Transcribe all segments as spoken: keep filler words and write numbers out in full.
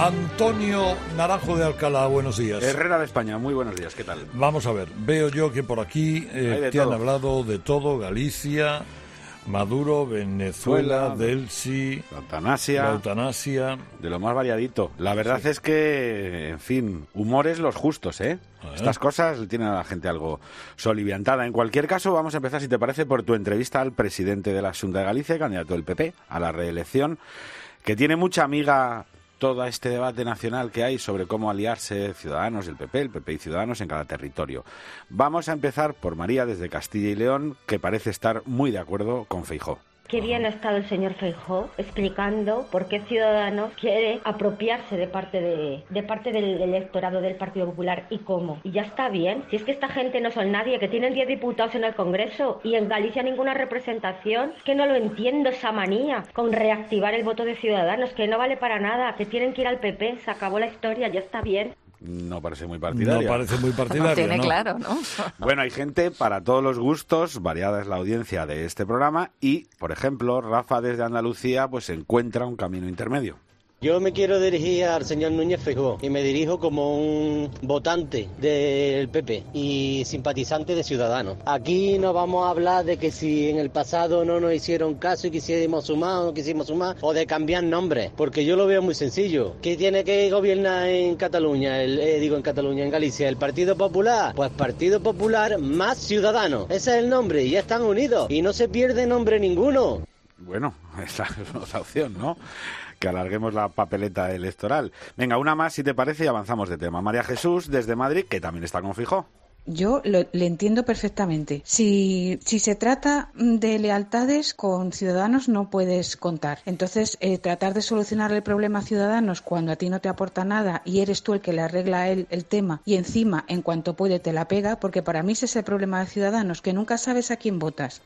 Antonio Naranjo de Alcalá, buenos días. Herrera de España, muy buenos días, ¿qué tal? Vamos a ver, veo yo que por aquí eh, te todo. han hablado de todo, Galicia, Maduro, Venezuela, Venezuela Delsi, la eutanasia, la eutanasia, de lo más variadito. La verdad sí. es que, en fin, humores los justos, ¿eh? ¿eh? Estas cosas le tienen a la gente algo soliviantada. En cualquier caso, vamos a empezar, si te parece, por tu entrevista al presidente de la Xunta de Galicia, candidato del P P a la reelección, que tiene mucha amiga todo este debate nacional que hay sobre cómo aliarse Ciudadanos, el P P, el P P y Ciudadanos en cada territorio. Vamos a empezar por María desde Castilla y León, que parece estar muy de acuerdo con Feijóo. Qué bien ha estado el señor Feijóo explicando por qué Ciudadanos quiere apropiarse de parte de, de parte del electorado del Partido Popular y cómo. Y ya está bien. Si es que esta gente no son nadie, que tienen diez diputados en el Congreso y en Galicia ninguna representación, que no lo entiendo esa manía con reactivar el voto de Ciudadanos, que no vale para nada, que tienen que ir al P P, se acabó la historia, ya está bien. No parece muy partidario. No parece muy partidario, no tiene ¿no? claro, ¿no? Bueno, hay gente para todos los gustos, variada es la audiencia de este programa y, por ejemplo, Rafa desde Andalucía pues encuentra un camino intermedio. Yo me quiero dirigir al señor Núñez Feijóo y me dirijo como un votante del P P y simpatizante de Ciudadanos. Aquí no vamos a hablar de que si en el pasado no nos hicieron caso y quisiéramos sumar o no quisimos sumar, o de cambiar nombres, porque yo lo veo muy sencillo. ¿Qué tiene que gobernar en Cataluña? El, eh, digo en Cataluña, en Galicia, ¿el Partido Popular? Pues Partido Popular más Ciudadanos. Ese es el nombre y ya están unidos y no se pierde nombre ninguno. Bueno, esa es otra opción, ¿no? Que alarguemos la papeleta electoral. Venga, una más si te parece y avanzamos de tema. María Jesús desde Madrid, que también está con Feijóo. Yo lo, le entiendo perfectamente. Si, si se trata de lealtades, con Ciudadanos no puedes contar. Entonces, eh, tratar de solucionar el problema a Ciudadanos cuando a ti no te aporta nada y eres tú el que le arregla el, el tema y encima, en cuanto puede, te la pega, porque para mí ese es el problema de Ciudadanos, que nunca sabes a quién votas.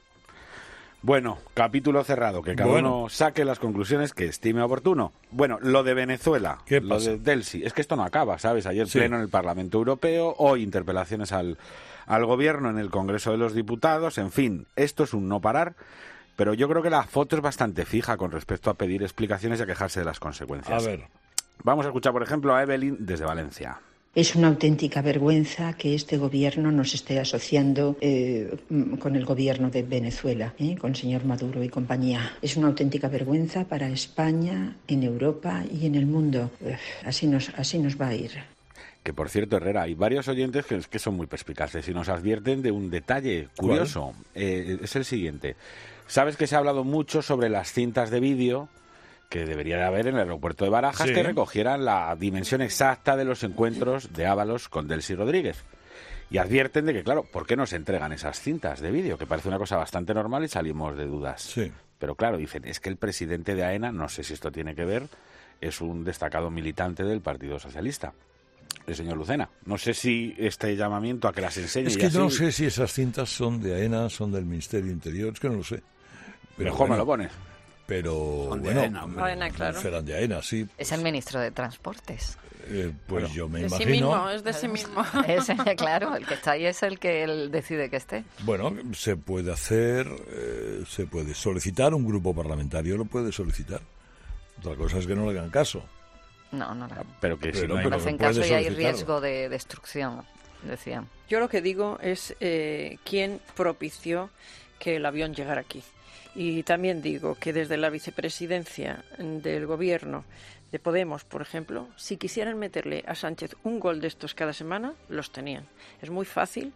Bueno, capítulo cerrado, que cada bueno. uno saque las conclusiones que estime oportuno. Bueno, lo de Venezuela, ¿Qué lo pasa? de Delsi, es que esto no acaba, ¿sabes? Ayer sí. pleno en el Parlamento Europeo, hoy interpelaciones al, al Gobierno en el Congreso de los Diputados, en fin, esto es un no parar, pero yo creo que la foto es bastante fija con respecto a pedir explicaciones y a quejarse de las consecuencias. A ver. Vamos a escuchar, por ejemplo, a Evelyn desde Valencia. Es una auténtica vergüenza que este gobierno nos esté asociando eh, con el gobierno de Venezuela, ¿eh? con el señor Maduro y compañía. Es una auténtica vergüenza para España, en Europa y en el mundo. Uf, así nos, así nos va a ir. Que, por cierto, Herrera, hay varios oyentes que, que son muy perspicaces y nos advierten de un detalle curioso. Eh, es el siguiente. ¿Sabes que se ha hablado mucho sobre las cintas de vídeo que debería de haber en el aeropuerto de Barajas, sí, que recogieran la dimensión exacta de los encuentros de Ábalos con Delcy Rodríguez? Y advierten de que, claro, ¿por qué no se entregan esas cintas de vídeo? Que parece una cosa bastante normal y salimos de dudas. Sí. Pero claro, dicen, es que el presidente de AENA, no sé si esto tiene que ver, es un destacado militante del Partido Socialista, el señor Lucena. No sé si este llamamiento a que las enseñe... Es que así... no sé si esas cintas son de AENA, son del Ministerio Interior, es que no lo sé. Pero mejor bueno, me lo pones. Pero, son de bueno, AENA, AENA, claro. serán de AENA, sí. Es el ministro de Transportes. Eh, pues bueno, yo me de imagino... Sí mismo, es de sí mismo. Es, claro, el que está ahí es el que él decide que esté. Bueno, se puede hacer, eh, se puede solicitar, un grupo parlamentario lo puede solicitar. Otra cosa es que no le hagan caso. No, no, no. Pero que si no, no, no hacen caso y hay riesgo de destrucción, decían. Yo lo que digo es eh, quién propició que el avión llegara aquí. Y también digo que desde la vicepresidencia del gobierno de Podemos, por ejemplo, si quisieran meterle a Sánchez un gol de estos cada semana, los tenían. Es muy fácil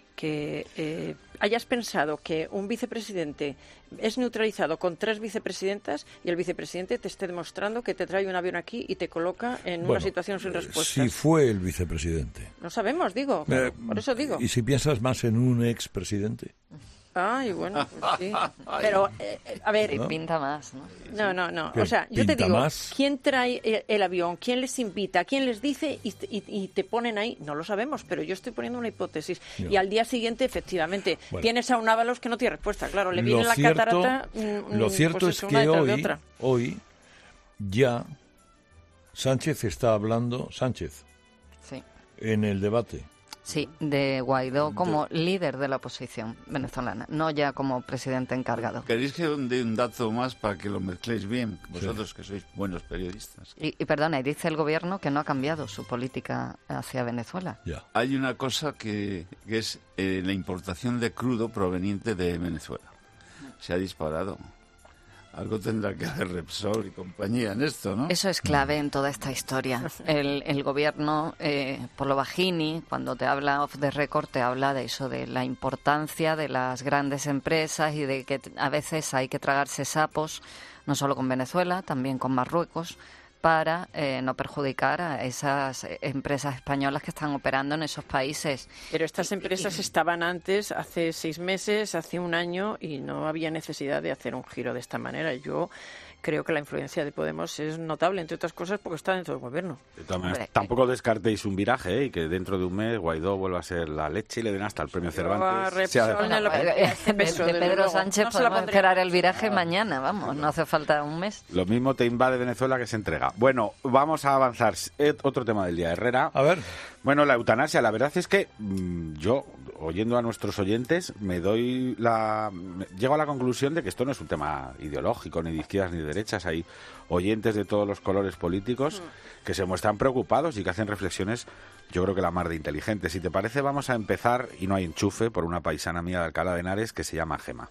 que eh, hayas pensado que un vicepresidente es neutralizado con tres vicepresidentas y el vicepresidente te esté demostrando que te trae un avión aquí y te coloca en bueno, una situación sin respuesta. Si fue el vicepresidente. No sabemos, digo. Eh, por eso digo. ¿Y si piensas más en un expresidente? Ay, bueno, pues sí. Pero, eh, a ver... ¿no? Pinta más, ¿no? No, no, no. O sea, yo te digo, más? ¿quién trae el, el avión? ¿Quién les invita? ¿Quién les dice? Y, y, y te ponen ahí. No lo sabemos, pero yo estoy poniendo una hipótesis. No. Y al día siguiente, efectivamente, bueno, tienes a un Ábalos que no tiene respuesta. Claro, le viene la cierto, catarata... Mm, lo cierto pues es que hoy, hoy ya Sánchez está hablando... Sánchez. Sí. En el debate. Sí, de Guaidó como de... líder de la oposición venezolana, no ya como presidente encargado. ¿Queréis que dé un dato más para que lo mezcléis bien, vosotros sí. que sois buenos periodistas? Y, y perdona, y dice el gobierno que no ha cambiado su política hacia Venezuela. Ya. Hay una cosa que, que es eh, la importación de crudo proveniente de Venezuela. Se ha disparado. Algo tendrá que hacer Repsol y compañía en esto, ¿no? Eso es clave en toda esta historia. El, el gobierno, eh, por lo bajini, cuando te habla off the record, te habla de eso, de la importancia de las grandes empresas y de que a veces hay que tragarse sapos, no solo con Venezuela, también con Marruecos, para eh, no perjudicar a esas empresas españolas que están operando en esos países. Pero estas empresas estaban antes, hace seis meses, hace un año, y no había necesidad de hacer un giro de esta manera. Yo creo que la influencia de Podemos es notable, entre otras cosas, porque está dentro del gobierno. De todas maneras, tampoco descartéis un viraje, ¿eh? Y que dentro de un mes Guaidó vuelva a ser la leche y le den hasta el premio Cervantes. Sea de, bueno, de, de, de Pedro Sánchez no podemos esperar el viraje mañana, vamos, no hace falta un mes. Lo mismo te invade Venezuela que se entrega. Bueno, vamos a avanzar. Otro tema del día, Herrera. A ver. Bueno, la eutanasia, la verdad es que mmm, yo, oyendo a nuestros oyentes, me doy la... llego a la conclusión de que esto no es un tema ideológico, ni de izquierdas ni de derechas. Hay oyentes de todos los colores políticos que se muestran preocupados y que hacen reflexiones, yo creo que la mar de inteligentes. Si te parece, vamos a empezar, y no hay enchufe, por una paisana mía de Alcalá de Henares que se llama Gema.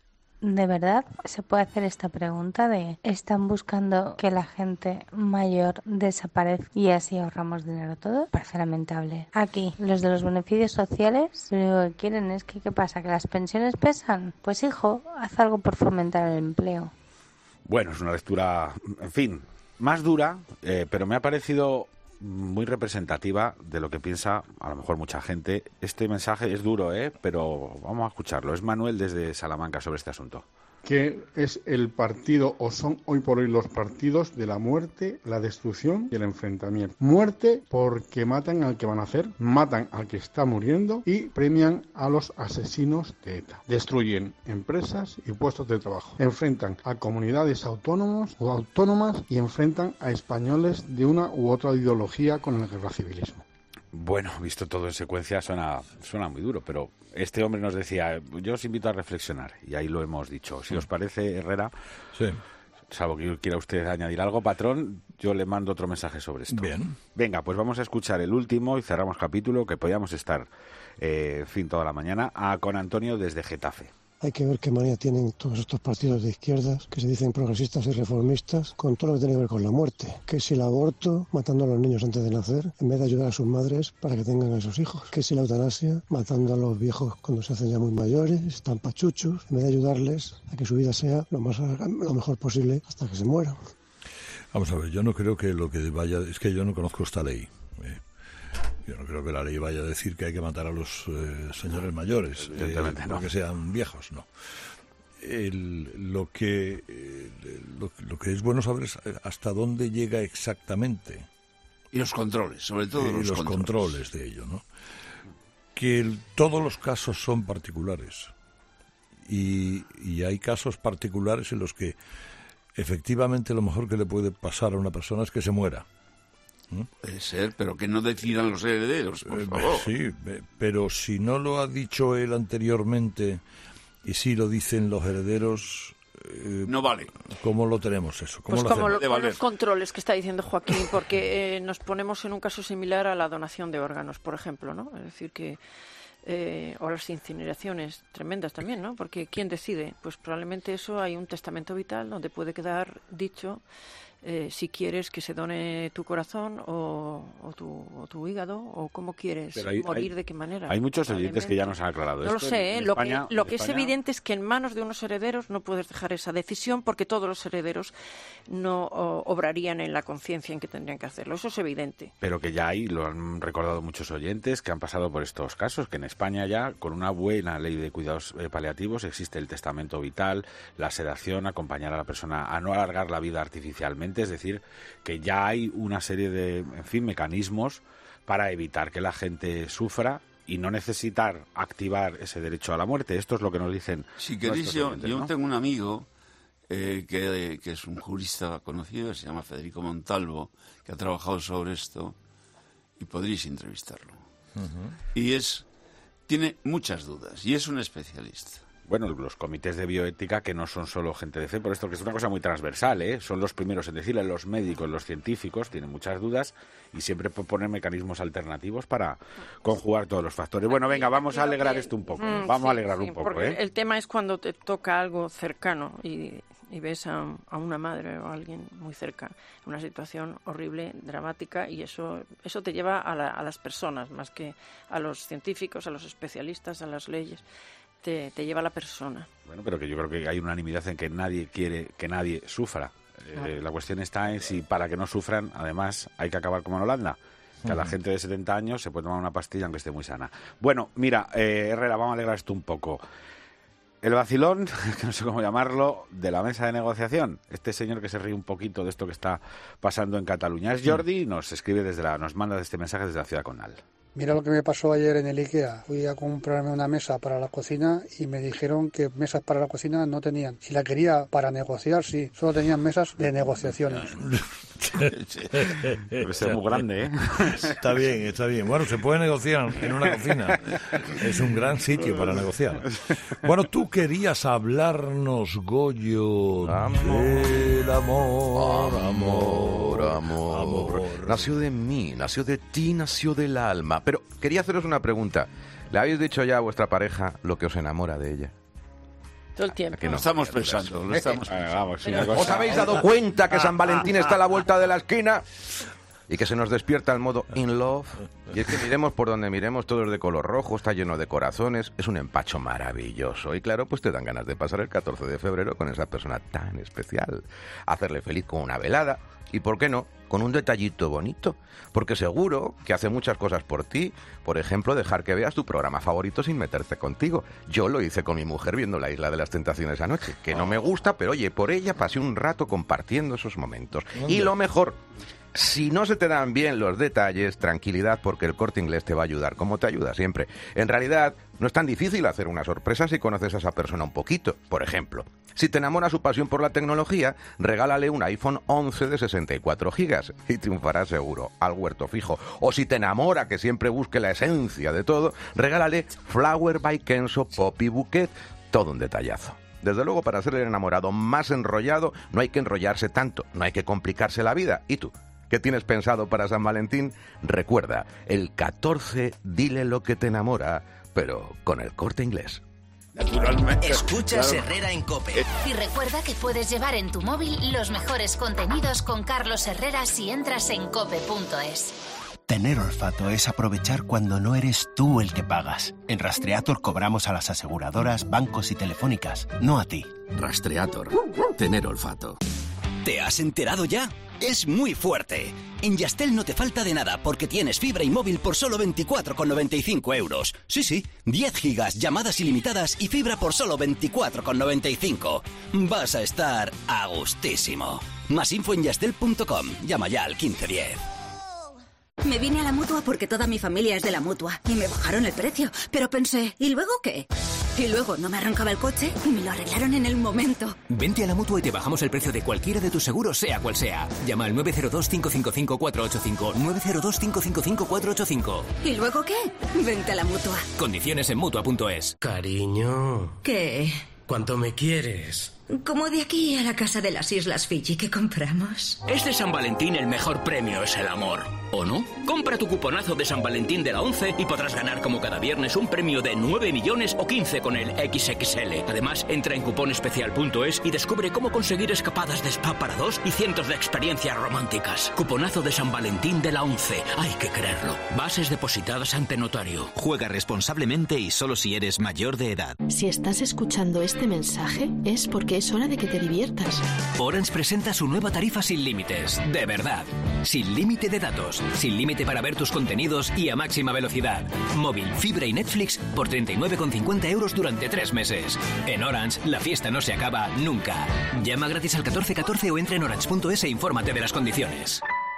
¿De verdad se puede hacer esta pregunta de están buscando que la gente mayor desaparezca y así ahorramos dinero todos? Parece lamentable. Aquí, los de los beneficios sociales, lo único que quieren es que, ¿qué pasa? ¿Que las pensiones pesan? Pues hijo, haz algo por fomentar el empleo. Bueno, es una lectura, en fin, más dura, eh, pero me ha parecido muy representativa de lo que piensa a lo mejor mucha gente. Este mensaje es duro, ¿eh? Pero vamos a escucharlo. Es Manuel desde Salamanca sobre este asunto. Que es el partido, o son hoy por hoy los partidos de la muerte, la destrucción y el enfrentamiento. Muerte porque matan al que van a hacer, matan al que está muriendo y premian a los asesinos de ETA. Destruyen empresas y puestos de trabajo. Enfrentan a comunidades autónomos o autónomas y enfrentan a españoles de una u otra ideología con el guerracivilismo. Bueno, visto todo en secuencia suena, suena muy duro, pero este hombre nos decía, yo os invito a reflexionar, y ahí lo hemos dicho. Si os parece, Herrera, sí. Salvo que quiera usted añadir algo, patrón, yo le mando otro mensaje sobre esto. Bien. Venga, pues vamos a escuchar el último y cerramos capítulo, que podíamos estar, eh, en fin, toda la mañana, a, con Antonio desde Getafe. Hay que ver qué manía tienen todos estos partidos de izquierdas que se dicen progresistas y reformistas con todo lo que tiene que ver con la muerte. Que si el aborto, matando a los niños antes de nacer, en vez de ayudar a sus madres para que tengan a sus hijos. Que si la eutanasia, matando a los viejos cuando se hacen ya muy mayores, están pachuchos, en vez de ayudarles a que su vida sea lo, más, lo mejor posible hasta que se mueran. Vamos a ver, yo no creo que lo que vaya... Es que yo no conozco esta ley. Eh. Yo no creo que la ley vaya a decir que hay que matar a los eh, señores mayores, eh, no. porque sean viejos, no. El, lo, que, eh, lo, lo que es bueno saber es hasta dónde llega exactamente. Y los controles, sobre todo eh, los, los controles. controles de ello, ¿no? Que el, todos los casos son particulares. Y, y hay casos particulares en los que efectivamente lo mejor que le puede pasar a una persona es que se muera. Puede ser, pero que no decidan los herederos, por favor. Sí, pero si no lo ha dicho él anteriormente y sí lo dicen los herederos... Eh, no vale. ¿Cómo lo tenemos eso? ¿Cómo pues lo como lo, con los controles que está diciendo Joaquín, porque eh, nos ponemos en un caso similar a la donación de órganos, por ejemplo, ¿no? Es decir, que... Eh, o las incineraciones tremendas también, ¿no? Porque ¿quién decide? Pues probablemente eso hay un testamento vital donde puede quedar dicho eh, si quieres que se done tu corazón o, o, tu, o tu hígado o cómo quieres hay, morir, hay, de qué manera. Hay muchos oyentes que ya nos han aclarado no esto. No lo sé, ¿eh? Lo España, que, lo que España... es evidente es que en manos de unos herederos no puedes dejar esa decisión porque todos los herederos no o, obrarían en la conciencia en que tendrían que hacerlo. Eso es evidente. Pero que ya hay, lo han recordado muchos oyentes que han pasado por estos casos, que en España ya, con una buena ley de cuidados eh, paliativos, existe el testamento vital, la sedación, acompañar a la persona a no alargar la vida artificialmente, es decir, que ya hay una serie de, en fin, mecanismos para evitar que la gente sufra y no necesitar activar ese derecho a la muerte. Esto es lo que nos dicen. Si queréis, yo, oyentes, yo ¿no? tengo un amigo eh, que, que es un jurista conocido, se llama Federico Montalvo, que ha trabajado sobre esto y podréis entrevistarlo. Uh-huh. Y es tiene muchas dudas, y es un especialista. Bueno, los comités de bioética, que no son solo gente de fe, por esto que es una cosa muy transversal, ¿eh? Son los primeros en decirle, los médicos, los científicos, tienen muchas dudas y siempre proponen mecanismos alternativos para conjugar todos los factores. Bueno, venga, vamos a alegrar esto un poco, Mm, vamos sí, a alegrar sí, un poco, porque ¿eh? el tema es cuando te toca algo cercano y, y ves a, a una madre o a alguien muy cerca en una situación horrible, dramática, y eso eso te lleva a, la, a las personas, más que a los científicos, a los especialistas, a las leyes. Te, te lleva a la persona. Bueno, pero que yo creo que hay unanimidad en que nadie quiere que nadie sufra. Claro. Eh, la cuestión está en si para que no sufran, además, hay que acabar como en Holanda. Que a la gente de setenta años se puede tomar una pastilla aunque esté muy sana. Bueno, mira, eh, Herrera, vamos a alegrar esto un poco. El vacilón, que no sé cómo llamarlo, de la mesa de negociación. Este señor que se ríe un poquito de esto que está pasando en Cataluña. Es Jordi y nos escribe desde la, nos manda este mensaje desde la ciudad condal. Mira lo que me pasó ayer en el IKEA. Fui a comprarme una mesa para la cocina y me dijeron que mesas para la cocina no tenían. Si la quería para negociar, sí. Solo tenían mesas de negociaciones. Debe ser muy grande, ¿eh? Está bien, está bien. Bueno, se puede negociar en una cocina. Es un gran sitio para negociar. Bueno, tú querías hablarnos, Goyo, del amor, amor, amor, amor. Nació de mí, nació de ti, nació del alma. Pero quería haceros una pregunta. ¿Le habéis dicho ya a vuestra pareja lo que os enamora de ella? Todo el tiempo. Lo estamos pensando, lo estamos pensando. Vamos, ¿Os habéis dado cuenta que San Valentín está a la vuelta de la esquina? Y que se nos despierta el modo in love. Y es que miremos por donde miremos, todo es de color rojo, está lleno de corazones, es un empacho maravilloso. Y claro, pues te dan ganas de pasar el catorce de febrero con esa persona tan especial. Hacerle feliz con una velada. Y por qué no, con un detallito bonito. Porque seguro que hace muchas cosas por ti. Por ejemplo, dejar que veas tu programa favorito sin meterse contigo. Yo lo hice con mi mujer viendo La Isla de las Tentaciones anoche. Que no me gusta, pero oye, por ella pasé un rato compartiendo esos momentos. Y lo mejor, si no se te dan bien los detalles, tranquilidad, porque el Corte Inglés te va a ayudar, como te ayuda siempre. En realidad, no es tan difícil hacer una sorpresa si conoces a esa persona un poquito. Por ejemplo, si te enamora su pasión por la tecnología, regálale un iPhone once de sesenta y cuatro gigas y triunfarás seguro, al huerto fijo. O si te enamora que siempre busque la esencia de todo, regálale Flower by Kenzo Poppy Bouquet, todo un detallazo. Desde luego, para ser el enamorado más enrollado, no hay que enrollarse tanto, no hay que complicarse la vida. ¿Y tú? ¿Qué tienes pensado para San Valentín? Recuerda, el catorce dile lo que te enamora, pero con el Corte Inglés. Naturalmente. Escuchas claro. Herrera en COPE. Y recuerda que puedes llevar en tu móvil los mejores contenidos con Carlos Herrera si entras en cope punto es. Tener olfato es aprovechar cuando no eres tú el que pagas. En Rastreator cobramos a las aseguradoras, bancos y telefónicas, no a ti. Rastreator. Tener olfato. ¿Te has enterado ya? Es muy fuerte. En Yastel no te falta de nada porque tienes fibra y móvil por solo veinticuatro con noventa y cinco euros. Sí, sí, diez gigas, llamadas ilimitadas y fibra por solo veinticuatro con noventa y cinco. Vas a estar a gustísimo. Más info en yastel punto com. Llama ya al quince diez. Me vine a la Mutua porque toda mi familia es de la Mutua y me bajaron el precio. Pero pensé, ¿y luego qué? Y luego no me arrancaba el coche y me lo arreglaron en el momento. Vente a la Mutua y te bajamos el precio de cualquiera de tus seguros, sea cual sea. Llama al nueve cero dos, cinco cinco cinco, cuatro ocho cinco, nueve cero dos, cinco cinco cinco, cuatro ocho cinco. ¿Y luego qué? Vente a la Mutua. Condiciones en Mutua punto es. Cariño. ¿Qué? ¿Cuánto me quieres? Como de aquí a la casa de las Islas Fiji que compramos. Este San Valentín el mejor premio es el amor, ¿o no? Compra tu cuponazo de San Valentín de la ONCE y podrás ganar como cada viernes un premio de nueve millones o quince con el equis equis ele. Además, entra en cupón especial punto es y descubre cómo conseguir escapadas de spa para dos y cientos de experiencias románticas. Cuponazo de San Valentín de la ONCE. Hay que creerlo. Bases depositadas ante notario. Juega responsablemente y solo si eres mayor de edad. Si estás escuchando este mensaje es porque es hora de que te diviertas. Orange presenta su nueva tarifa sin límites, de verdad. Sin límite de datos, sin límite para ver tus contenidos y a máxima velocidad. Móvil, fibra y Netflix por treinta y nueve con cincuenta euros durante tres meses. En Orange, la fiesta no se acaba nunca. Llama gratis al catorce catorce o entra en orange punto es e infórmate de las condiciones.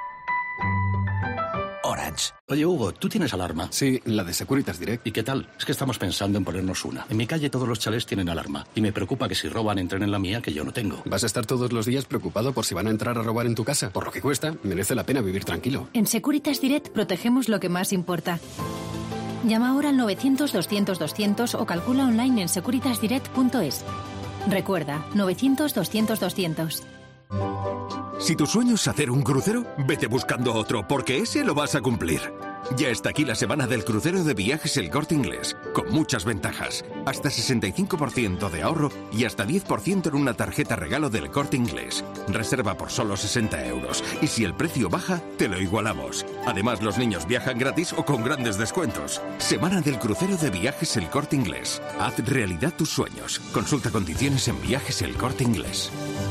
Orange. Oye, Hugo, ¿tú tienes alarma? Sí, la de Securitas Direct. ¿Y qué tal? Es que estamos pensando en ponernos una. En mi calle todos los chalés tienen alarma. Y me preocupa que si roban entren en la mía, que yo no tengo. ¿Vas a estar todos los días preocupado por si van a entrar a robar en tu casa? Por lo que cuesta, merece la pena vivir tranquilo. En Securitas Direct protegemos lo que más importa. Llama ahora al novecientos doscientos doscientos o calcula online en securitasdirect punto es. Recuerda, novecientos doscientos doscientos. Si tu sueño es hacer un crucero, vete buscando otro, porque ese lo vas a cumplir. Ya está aquí la semana del crucero de Viajes El Corte Inglés, con muchas ventajas. Hasta sesenta y cinco por ciento de ahorro y hasta diez por ciento en una tarjeta regalo del Corte Inglés. Reserva por solo sesenta euros. Y si el precio baja, te lo igualamos. Además, los niños viajan gratis o con grandes descuentos. Semana del crucero de Viajes El Corte Inglés. Haz realidad tus sueños. Consulta condiciones en Viajes El Corte Inglés.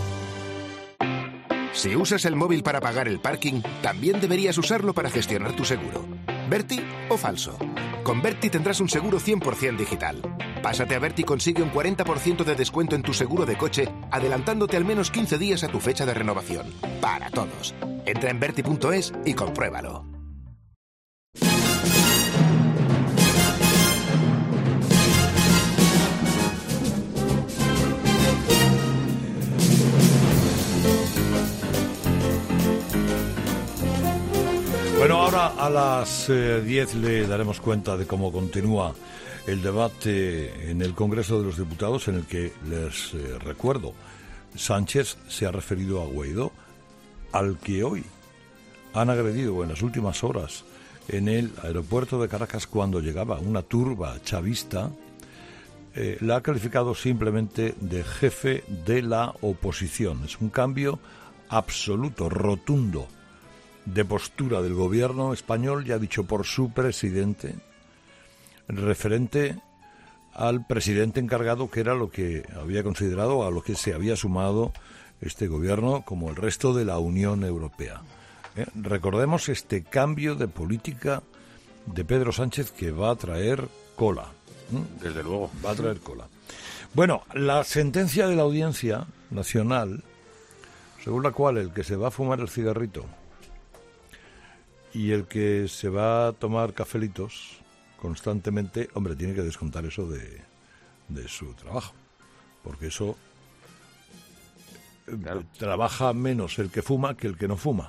Si usas el móvil para pagar el parking, también deberías usarlo para gestionar tu seguro. ¿Berti o falso? Con Berti tendrás un seguro cien por ciento digital. Pásate a Berti y consigue un cuarenta por ciento de descuento en tu seguro de coche, adelantándote al menos quince días a tu fecha de renovación. Para todos. Entra en berti punto es y compruébalo. Bueno, ahora a las eh, diez le daremos cuenta de cómo continúa el debate en el Congreso de los Diputados, en el que, les eh, recuerdo, Sánchez se ha referido a Guaidó, al que hoy han agredido en las últimas horas en el aeropuerto de Caracas cuando llegaba una turba chavista. Eh, la ha calificado simplemente de jefe de la oposición. Es un cambio absoluto, rotundo, de postura del gobierno español, ya dicho por su presidente, referente al presidente encargado, que era lo que había considerado, a lo que se había sumado este gobierno, como el resto de la Unión Europea. ¿Eh? Recordemos este cambio de política de Pedro Sánchez, que va a traer cola. ¿Eh? Desde luego. Va a traer cola. Bueno, la sentencia de la Audiencia Nacional, según la cual el que se va a fumar el cigarrito y el que se va a tomar cafelitos constantemente, hombre, tiene que descontar eso de, de su trabajo, porque eso claro, trabaja menos el que fuma que el que no fuma.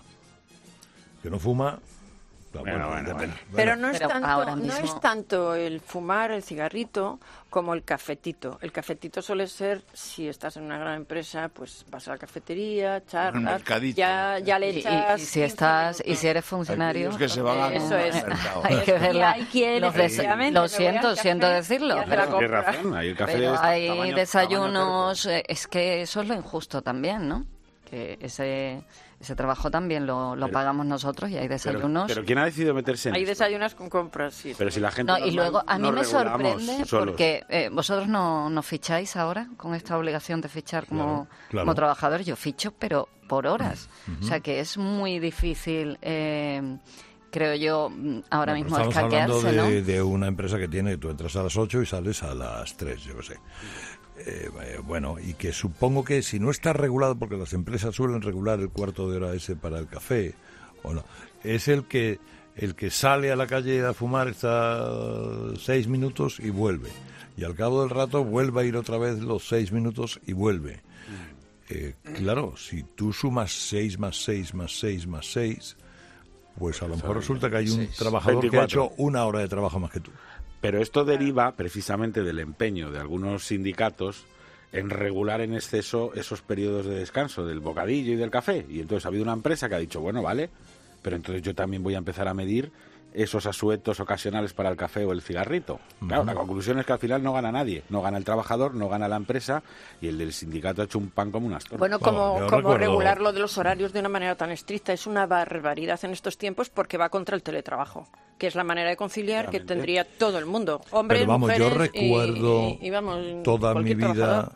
El que no fuma... Bueno, bueno, bueno, bueno. Pero no es, Pero tanto, mismo... no es tanto el fumar, el cigarrito, como el cafetito. El cafetito suele ser, si estás en una gran empresa, pues vas a la cafetería, charlas, ya, ya le echas... Y, y si estás, y si eres funcionario... Que se van a eso es. Hay que verla. Hay quien, Los des... Lo siento, siento decirlo. Pero tienes razón, hay el café pero de hay tamaño, desayunos... tamaño es que eso es lo injusto también, ¿no? Que ese... Ese trabajo también lo, lo pero, pagamos nosotros y hay desayunos... Pero, pero ¿quién ha decidido meterse en Hay esto? desayunos con compras, sí. Pero si la gente... No, y luego a mí no me sorprende solos. porque eh, vosotros no, no ficháis ahora con esta obligación de fichar como, claro, claro. como trabajadores. Yo ficho, pero por horas. Uh-huh. O sea que es muy difícil... Eh, creo yo, ahora no, mismo estamos escaquearse, hablando de, ¿no? de una empresa que tiene, tú entras a las ocho y sales a las tres, yo qué sé. Eh, bueno, y que supongo que si no está regulado, porque las empresas suelen regular el cuarto de hora ese para el café, o no, es el que el que sale a la calle a fumar, está seis minutos y vuelve, y al cabo del rato vuelve a ir otra vez los seis minutos y vuelve. Eh, claro, si tú sumas seis más seis más seis más seis, pues a lo mejor resulta que hay un trabajador veinticuatro que ha hecho una hora de trabajo más que tú. Pero esto deriva precisamente del empeño de algunos sindicatos en regular en exceso esos periodos de descanso del bocadillo y del café. Y entonces ha habido una empresa que ha dicho, bueno, vale, pero entonces yo también voy a empezar a medir esos asuetos ocasionales para el café o el cigarrito. Claro, uh-huh. La conclusión es que al final no gana nadie. No gana el trabajador, no gana la empresa, y el del sindicato ha hecho un pan como unas tortas. Bueno, como, oh, como regular lo de los horarios de una manera tan estricta es una barbaridad en estos tiempos, porque va contra el teletrabajo, que es la manera de conciliar que tendría todo el mundo. Hombres, pero vamos, mujeres yo recuerdo y, y, y vamos, toda mi vida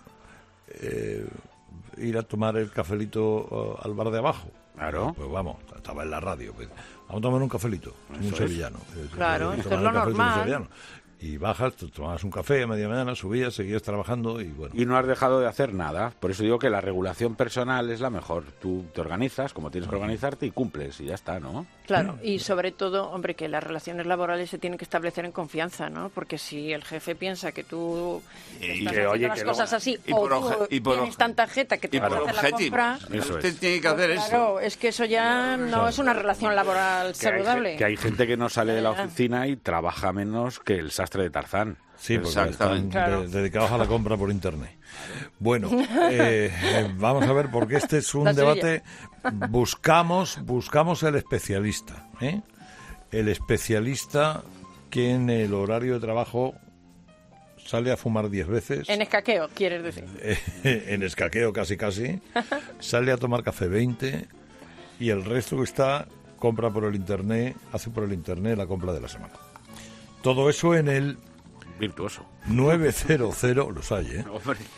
eh, ir a tomar el cafelito uh, al bar de abajo. Claro. Pues vamos, estaba en la radio. Pues, vamos a tomar un cafelito, un sevillano. Claro, esto es lo normal. y bajas, te tomabas un café a media mañana, subías, seguías trabajando y bueno. Y no has dejado de hacer nada. Por eso digo que la regulación personal es la mejor. Tú te organizas como tienes que organizarte y cumples y ya está, ¿no? Claro, y sobre todo, hombre, que las relaciones laborales se tienen que establecer en confianza, ¿no? Porque si el jefe piensa que tú y estás que, haciendo oye, las que cosas luego, así, y o por tú oje, y por tienes oje, tanta jeta que te y puede por hacer la compra... Eso Usted es. tiene que hacer pues eso. Claro, es que eso ya no claro. es una relación laboral que saludable. Hay, que hay gente que no sale de la oficina y trabaja menos que el sastre de Tarzán. Sí, porque están claro. de, dedicados a la compra por internet. Bueno, eh, eh, vamos a ver, porque este es un la debate. Suya. Buscamos, buscamos el especialista, ¿eh? El especialista que en el horario de trabajo sale a fumar diez veces. En escaqueo, quieres decir. En escaqueo casi casi. Sale a tomar café veinte y el resto que está compra por el internet, hace por el internet la compra de la semana. Todo eso en el virtuoso. nueve cero cero, los hay, ¿eh?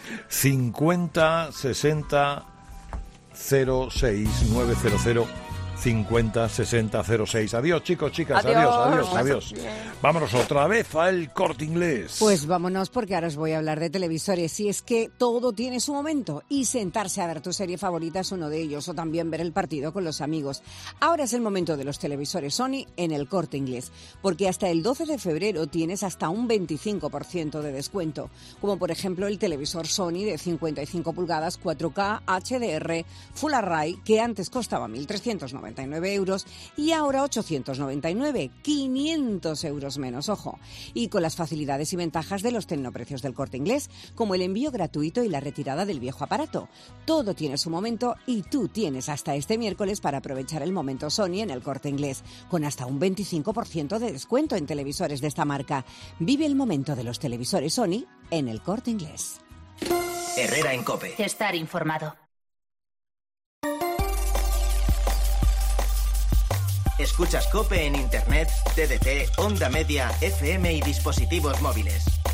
cincuenta sesenta cero seis, nueve cero cero cincuenta sesenta cero seis. Adiós, chicos, chicas. Adiós, adiós, adiós. adiós. Vámonos otra vez al Corte Inglés. Pues vámonos, porque ahora os voy a hablar de televisores. Y es que todo tiene su momento. Y sentarse a ver tu serie favorita es uno de ellos. O también ver el partido con los amigos. Ahora es el momento de los televisores Sony en el Corte Inglés. Porque hasta el doce de febrero tienes hasta un veinticinco por ciento de descuento. Como por ejemplo el televisor Sony de cincuenta y cinco pulgadas, cuatro K, H D R, Full Array, que antes costaba mil trescientos noventa y nueve euros y ahora ochocientos noventa y nueve, quinientos euros menos, ojo. Y con las facilidades y ventajas de los tecnoprecios del Corte Inglés, como el envío gratuito y la retirada del viejo aparato. Todo tiene su momento y tú tienes hasta este miércoles para aprovechar el momento Sony en el Corte Inglés, con hasta un veinticinco por ciento de descuento en televisores de esta marca. Vive el momento de los televisores Sony en el Corte Inglés. Herrera en COPE. Estar informado. Escuchas COPE en Internet, T D T, Onda Media, F M y dispositivos móviles.